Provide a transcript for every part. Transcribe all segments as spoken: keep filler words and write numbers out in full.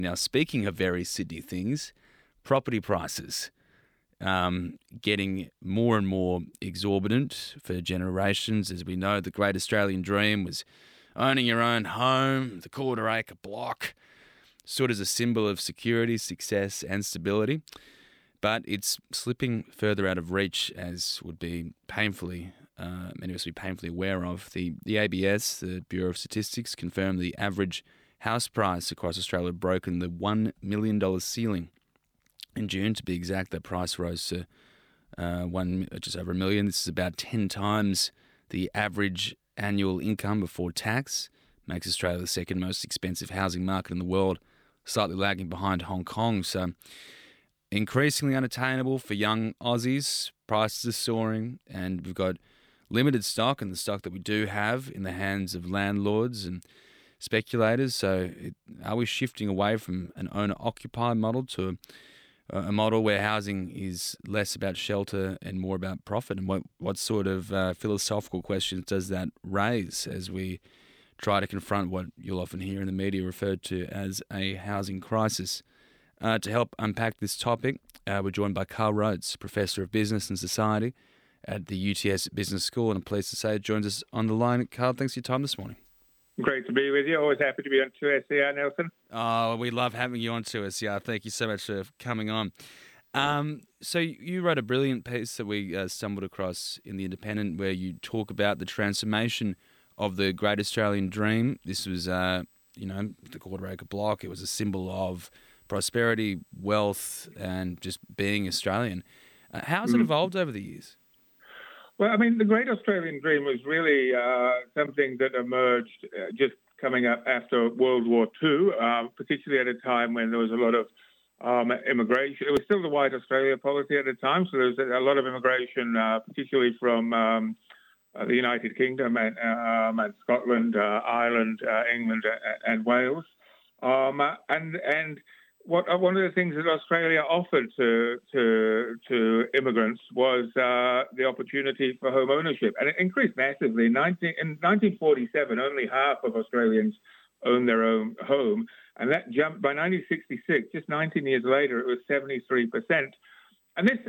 Now, speaking of very Sydney things, property prices um, getting more and more exorbitant for generations. As we know, the great Australian dream was owning your own home, the quarter acre block, stood as a symbol of security, success and stability. But it's slipping further out of reach, as would be painfully, uh, many of us would be painfully aware of. The, the A B S, the Bureau of Statistics, confirmed the average house price across Australia had broken the one million dollars ceiling. In June, to be exact, that price rose to uh, one, just over a million. This is about ten times the average annual income before tax. Makes Australia the second most expensive housing market in the world, slightly lagging behind Hong Kong. So increasingly unattainable for young Aussies. Prices are soaring, and we've got limited stock, and the stock that we do have in the hands of landlords and speculators. So it, are we shifting away from an owner-occupied model to a a model where housing is less about shelter and more about profit? And what, what sort of uh, philosophical questions does that raise as we try to confront what you'll often hear in the media referred to as a housing crisis? Uh, to help unpack this topic, uh, we're joined by Carl Rhodes, Professor of Business and Society at the U T S Business School, and I'm pleased to say joins us on the line. Carl, thanks for your time this morning. Great to be with you. Always happy to be on two S E R, Nelson. Oh, we love having you on two S E R. Thank you so much for coming on. Um, so you wrote a brilliant piece that we uh, stumbled across in The Independent where you talk about the transformation of the Great Australian Dream. This was, uh, you know, the quarter acre block. It was a symbol of prosperity, wealth, and just being Australian. Uh, how has it evolved over the years? Well, I mean, the Great Australian Dream was really uh, something that emerged uh, just coming up after World War Two, uh, particularly at a time when there was a lot of um, immigration. It was still the White Australia policy at the time, so there was a lot of immigration, uh, particularly from um, uh, the United Kingdom and, um, and Scotland, uh, Ireland, uh, England, uh, and Wales. Um, and and What one of the things that Australia offered to to to immigrants was uh, the opportunity for home ownership, and it increased massively. In, nineteen, in nineteen forty-seven, only half of Australians owned their own home, and that jumped by nineteen sixty-six. Just nineteen years later, it was seventy-three percent. And this,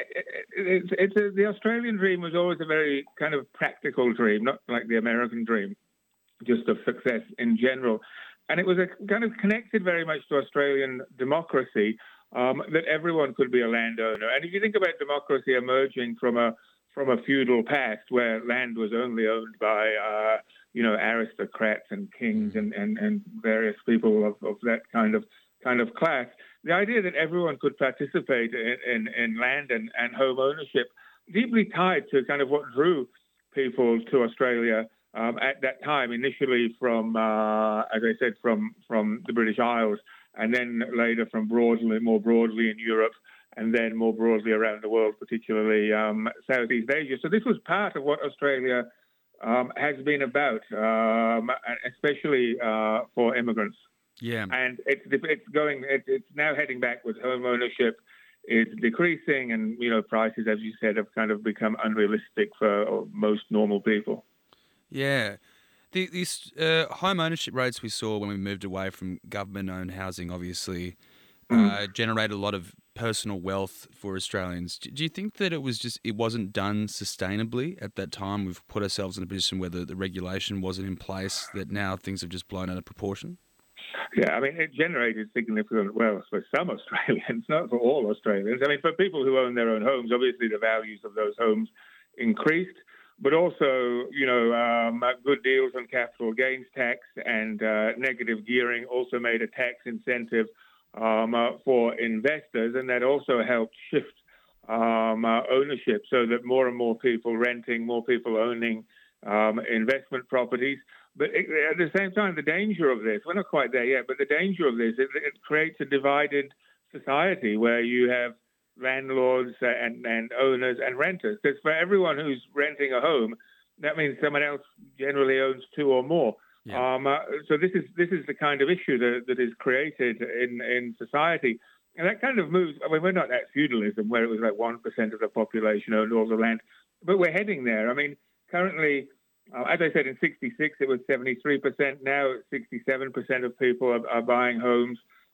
it's, it's a, the Australian dream was always a very kind of practical dream, not like the American dream, just of success in general. And it was a kind of connected very much to Australian democracy, um, that everyone could be a landowner. And if you think about democracy emerging from a from a feudal past where land was only owned by, uh, you know, aristocrats and kings and, and, and various people of, of that kind of kind of class, the idea that everyone could participate in, in, in land and, and home ownership deeply tied to kind of what drew people to Australia Um, at that time, initially from, uh, as I said, from from the British Isles, and then later from broadly, more broadly in Europe, and then more broadly around the world, particularly um, Southeast Asia. So this was part of what Australia um, has been about, um, especially uh, for immigrants. Yeah, and it's it's going, it, it's now heading backwards. Home ownership is decreasing, and you know prices, as you said, have kind of become unrealistic for most normal people. Yeah. The, these uh, home ownership rates we saw when we moved away from government-owned housing obviously uh, mm. generated a lot of personal wealth for Australians. Do, do you think that it was just it wasn't done sustainably at that time? We've put ourselves in a position where the, the regulation wasn't in place, that now things have just blown out of proportion? Yeah, I mean, it generated significant wealth for some Australians, not for all Australians. I mean, for people who own their own homes, obviously the values of those homes increased. But also, you know, um, good deals on capital gains tax and uh, negative gearing also made a tax incentive um, uh, for investors, and that also helped shift um, uh, ownership so that more and more people renting, more people owning um, investment properties. But it, at the same time, the danger of this, we're not quite there yet, but the danger of this, it, it creates a divided society where you have landlords and, and owners and renters. Because for everyone who's renting a home, that means someone else generally owns two or more. Yeah. Um, uh, so this is this is the kind of issue that, that is created in, in society. And that kind of moves, I mean, we're not at feudalism where it was like one percent of the population owned all the land, but we're heading there. I mean, currently, uh, as I said, in sixty-six, it was seventy-three percent. Now, sixty-seven percent of people are, are buying homes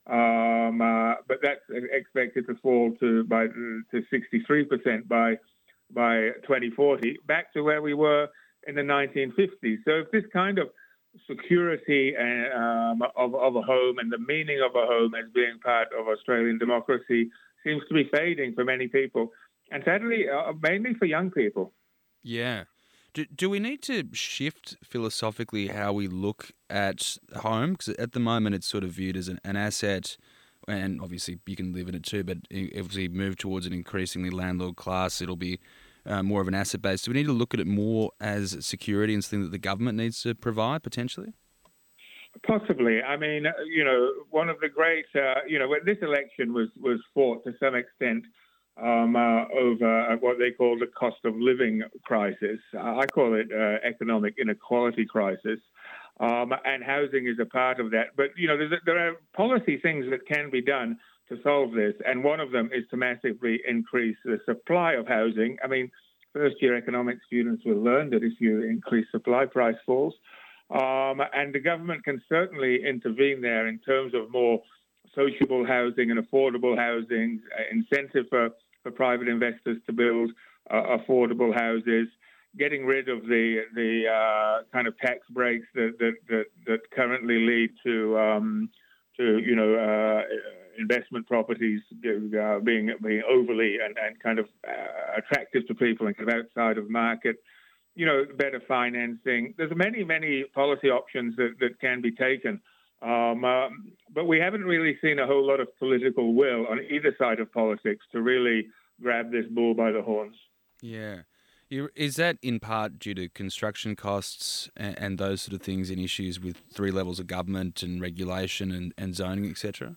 um, uh, but that's expected to fall to by to sixty-three percent by by twenty forty, back to where we were in the nineteen fifties. So if this kind of security um, of, of a home and the meaning of a home as being part of Australian democracy seems to be fading for many people, and sadly, uh, mainly for young people. Yeah. Do, do we need to shift philosophically how we look at home? Because at the moment it's sort of viewed as an, an asset, and obviously you can live in it too, but if we move towards an increasingly landlord class, it'll be uh, more of an asset base. Do we need to look at it more as security and something that the government needs to provide potentially? Possibly. I mean, you know, one of the great, uh, you know, when this election was, was fought to some extent um, uh, over what they call the cost of living crisis. I call it uh, economic inequality crisis. Um, and housing is a part of that. But, you know, there's, there are policy things that can be done to solve this. And one of them is to massively increase the supply of housing. I mean, first-year economics students will learn that if you increase supply, price falls. Um, and the government can certainly intervene there in terms of more sociable housing and affordable housing, uh, incentive for, for private investors to build uh, affordable houses, getting rid of the the uh, kind of tax breaks that that, that, that currently lead to um, to you know uh, investment properties uh, being being overly and, and kind of uh, attractive to people and kind of outside of market. You know, better financing. There's many, many policy options that, that can be taken. Um, um, but we haven't really seen a whole lot of political will on either side of politics to really grab this bull by the horns. Yeah. Is that in part due to construction costs and, and those sort of things and issues with three levels of government and regulation and, and zoning, et cetera?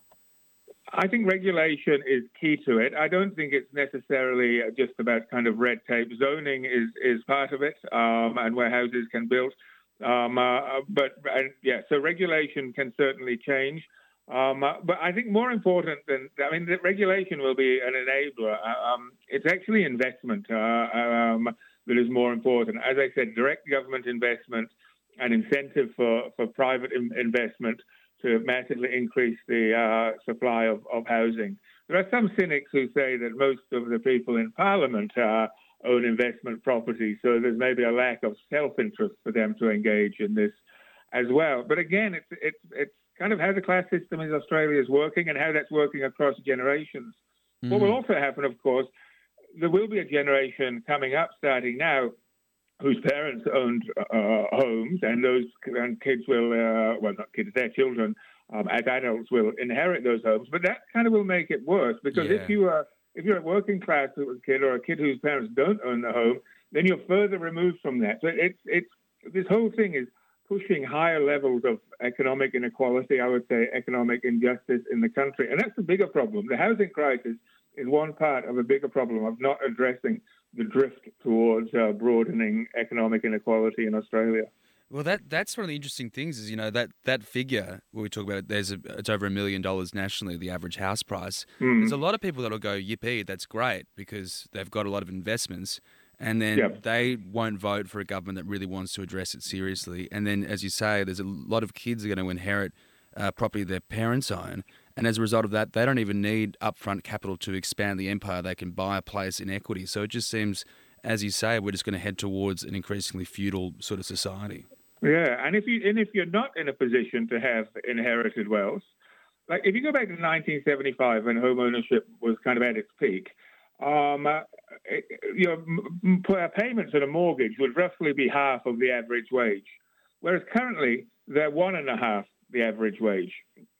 I think regulation is key to it. I don't think it's necessarily just about kind of red tape. Zoning is, is part of it, um, and where houses can build. Um, uh, but uh, yeah, so regulation can certainly change. Um, uh, but I think more important than, I mean, the regulation will be an enabler. Uh, um, it's actually investment uh, um, that is more important. As I said, direct government investment and incentive for, for private in- investment to massively increase the uh, supply of, of housing. There are some cynics who say that most of the people in Parliament uh, own investment property, so there's maybe a lack of self-interest for them to engage in this as well. But again, it's it's it's kind of how the class system in Australia is working and how that's working across generations. Mm. What will also happen, of course, there will be a generation coming up starting now whose parents owned uh, homes, and those and kids will, uh, well, not kids, their children, um, as adults will inherit those homes. But that kind of will make it worse, because yeah. if you are if you're a working class kid or a kid whose parents don't own the home, then you're further removed from that. So it's it's this whole thing is pushing higher levels of economic inequality, I would say economic injustice in the country, and that's the bigger problem. The housing crisis is one part of a bigger problem of not addressing the drift towards uh, broadening economic inequality in Australia. Well, that that's one of the interesting things is, you know, that, that figure where we talk about it, there's a, it's over a million dollars nationally, the average house price. Mm. There's a lot of people that'll go, yippee, that's great, because they've got a lot of investments, and then yep. they won't vote for a government that really wants to address it seriously. And then, as you say, there's a lot of kids that are going to inherit uh, property their parents own. And as a result of that, they don't even need upfront capital to expand the empire. They can buy a place in equity. So it just seems, as you say, we're just going to head towards an increasingly feudal sort of society. Yeah, and if you and if you're not in a position to have inherited wealth, like if you go back to nineteen seventy-five when home ownership was kind of at its peak, um, uh, you know, m- payments on a mortgage would roughly be half of the average wage, whereas currently they're one and a half the average wage.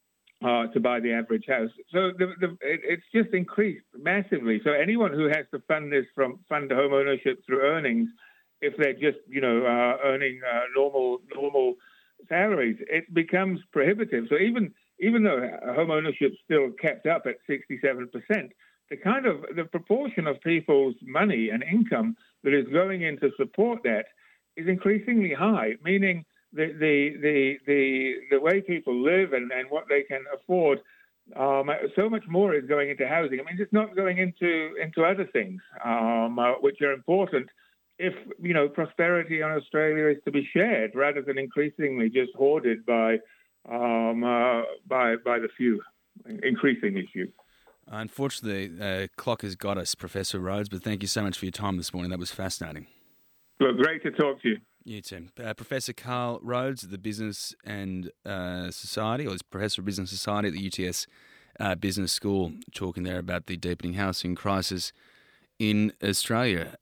Uh, to buy the average house. So the, the, it, it's just increased massively. So anyone who has to fund this from fund home ownership through earnings, if they're just, you know, uh, earning uh, normal normal salaries, it becomes prohibitive. So even even though home ownership still kept up at sixty-seven percent, the kind of the proportion of people's money and income that is going in to support that is increasingly high, meaning The, the the the the way people live and, and what they can afford, um, so much more is going into housing. I mean, it's not going into into other things um, uh, which are important if, you know, prosperity in Australia is to be shared rather than increasingly just hoarded by um, uh, by by the few. increasing issue. Unfortunately, uh, clock has got us, Professor Rhodes, but thank you so much for your time this morning. That was fascinating. Look, great to talk to you. You too. Uh, Professor Carl Rhodes of the Business and uh, Society, or is Professor of Business Society at the U T S uh, Business School, talking there about the deepening housing crisis in Australia.